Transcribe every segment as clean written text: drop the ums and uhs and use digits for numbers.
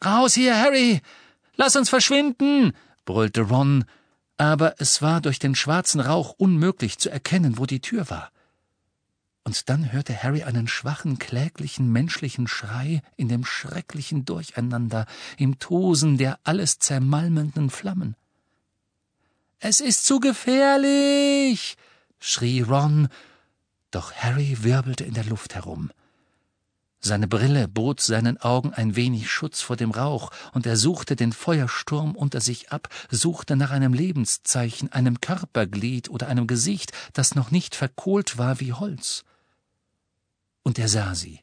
»Raus hier, Harry! Lass uns verschwinden!« brüllte Ron, aber es war durch den schwarzen Rauch unmöglich zu erkennen, wo die Tür war. Und dann hörte Harry einen schwachen, kläglichen, menschlichen Schrei in dem schrecklichen Durcheinander, im Tosen der alles zermalmenden Flammen. »Es ist zu gefährlich!« schrie Ron, doch Harry wirbelte in der Luft herum. Seine Brille bot seinen Augen ein wenig Schutz vor dem Rauch, und er suchte den Feuersturm unter sich ab, suchte nach einem Lebenszeichen, einem Körperglied oder einem Gesicht, das noch nicht verkohlt war wie Holz. Und er sah sie.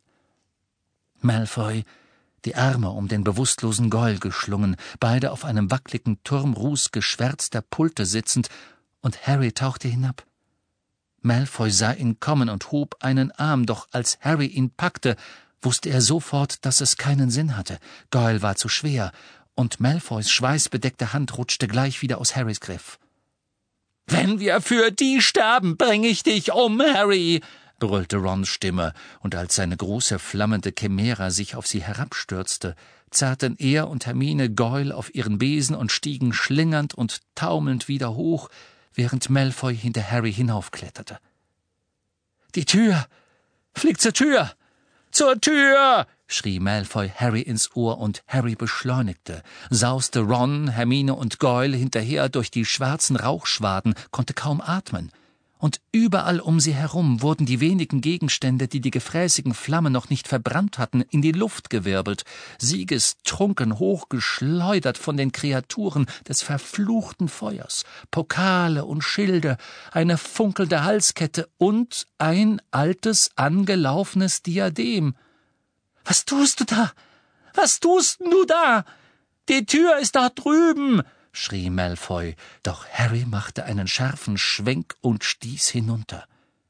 Malfoy, die Arme um den bewusstlosen Goyle geschlungen, beide auf einem wackligen Turmruß geschwärzter Pulte sitzend, und Harry tauchte hinab. Malfoy sah ihn kommen und hob einen Arm, doch als Harry ihn packte, wusste er sofort, dass es keinen Sinn hatte. Goyle war zu schwer, und Malfoys schweißbedeckte Hand rutschte gleich wieder aus Harrys Griff. »Wenn wir für die sterben, bring ich dich um, Harry!« brüllte Rons Stimme, und als seine große, flammende Chimära sich auf sie herabstürzte, zerrten er und Hermine Goyle auf ihren Besen und stiegen schlingernd und taumelnd wieder hoch, während Malfoy hinter Harry hinaufkletterte. »Die Tür! Fliegt zur Tür! Zur Tür!« schrie Malfoy Harry ins Ohr, und Harry beschleunigte, sauste Ron, Hermine und Goyle hinterher durch die schwarzen Rauchschwaden, konnte kaum atmen. Und überall um sie herum wurden die wenigen Gegenstände, die die gefräßigen Flammen noch nicht verbrannt hatten, in die Luft gewirbelt, siegestrunken hochgeschleudert von den Kreaturen des verfluchten Feuers, Pokale und Schilde, eine funkelnde Halskette und ein altes, angelaufenes Diadem. »Was tust du da? Was tust du da? Die Tür ist dort drüben!« schrie Malfoy, doch Harry machte einen scharfen Schwenk und stieß hinunter.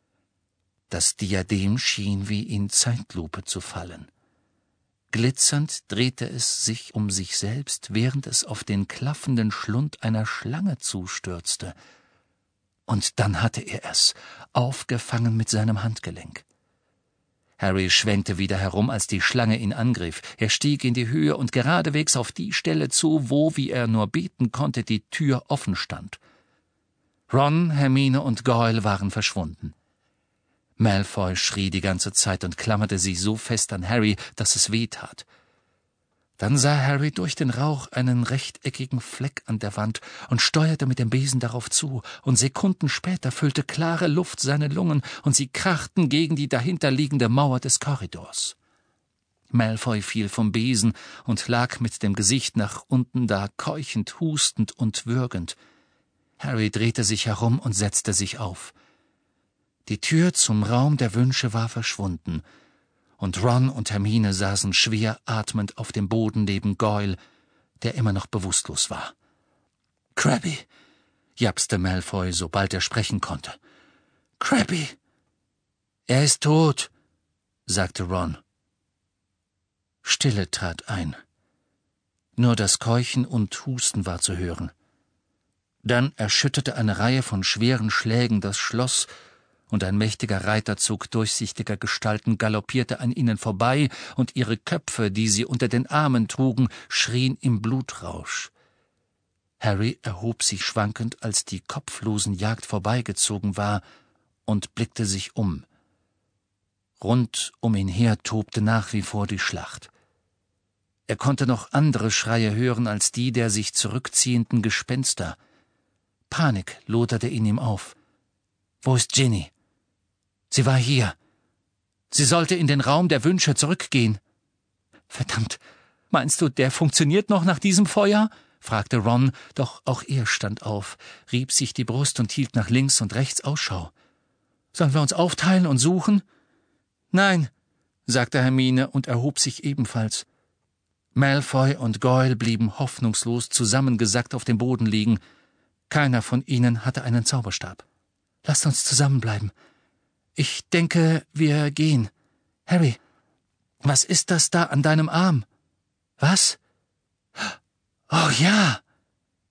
Das Diadem schien wie in Zeitlupe zu fallen. Glitzernd drehte es sich um sich selbst, während es auf den klaffenden Schlund einer Schlange zustürzte. Und dann hatte er es, aufgefangen mit seinem Handgelenk. Harry schwenkte wieder herum, als die Schlange ihn angriff. Er stieg in die Höhe und geradewegs auf die Stelle zu, wo, wie er nur beten konnte, die Tür offen stand. Ron, Hermine und Goyle waren verschwunden. Malfoy schrie die ganze Zeit und klammerte sich so fest an Harry, dass es weh tat. Dann sah Harry durch den Rauch einen rechteckigen Fleck an der Wand und steuerte mit dem Besen darauf zu, und Sekunden später füllte klare Luft seine Lungen, und sie krachten gegen die dahinterliegende Mauer des Korridors. Malfoy fiel vom Besen und lag mit dem Gesicht nach unten da, keuchend, hustend und würgend. Harry drehte sich herum und setzte sich auf. Die Tür zum Raum der Wünsche war verschwunden, und Ron und Hermine saßen schwer atmend auf dem Boden neben Goyle, der immer noch bewusstlos war. »Crabbe«, japste Malfoy, sobald er sprechen konnte. »Crabbe!« »Er ist tot«, sagte Ron. Stille trat ein. Nur das Keuchen und Husten war zu hören. Dann erschütterte eine Reihe von schweren Schlägen das Schloss, und ein mächtiger Reiterzug durchsichtiger Gestalten galoppierte an ihnen vorbei, und ihre Köpfe, die sie unter den Armen trugen, schrien im Blutrausch. Harry erhob sich schwankend, als die Kopflosenjagd vorbeigezogen war, und blickte sich um. Rund um ihn her tobte nach wie vor die Schlacht. Er konnte noch andere Schreie hören als die der sich zurückziehenden Gespenster. Panik loderte in ihm auf. »Wo ist Ginny?« »Sie war hier. Sie sollte in den Raum der Wünsche zurückgehen.« »Verdammt, meinst du, der funktioniert noch nach diesem Feuer?« fragte Ron, doch auch er stand auf, rieb sich die Brust und hielt nach links und rechts Ausschau. »Sollen wir uns aufteilen und suchen?« »Nein«, sagte Hermine und erhob sich ebenfalls. Malfoy und Goyle blieben hoffnungslos zusammengesackt auf dem Boden liegen. Keiner von ihnen hatte einen Zauberstab. »Lasst uns zusammenbleiben. Ich denke, wir gehen. Harry, was ist das da an deinem Arm?« »Was? Oh ja!«